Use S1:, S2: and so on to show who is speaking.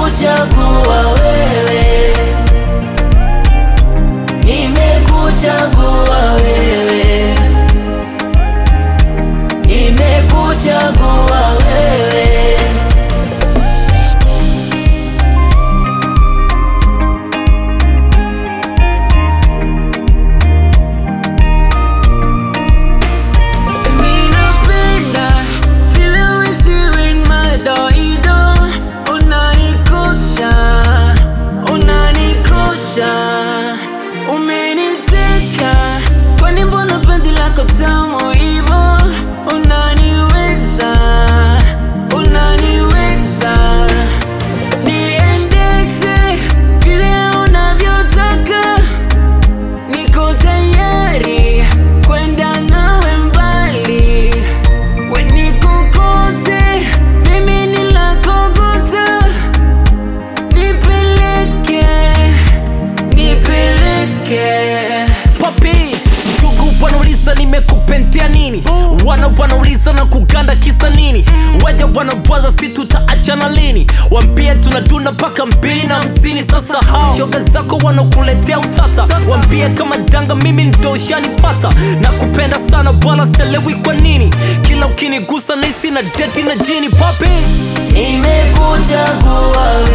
S1: nimekuchagua wewe, nimekuchagua wewe, nimekuchagua wewe. Umeniteka, kwani mbona penzi lako tamu hivo? Unaniweza, unaniweza, niendeshe vile unavyotaka, niko tayari kwenda nawe mbali. We nikokote, mimi nilakokota, nipeleke Papi, ndugu wanauliza nimekupentea nini? Wanauliza na kuganda kisa nini? Waja wanabwaza si tutaachana lini? Wambie tunaduna paka 250. Sasa hao shoga zako wanakuletea utata, wambie kama danga mimi ndo ushanipata. Na kupenda sana bwana selewi kwa nini? Kila ukinigusa nisi na deti na jini. Papi, nimekuchagua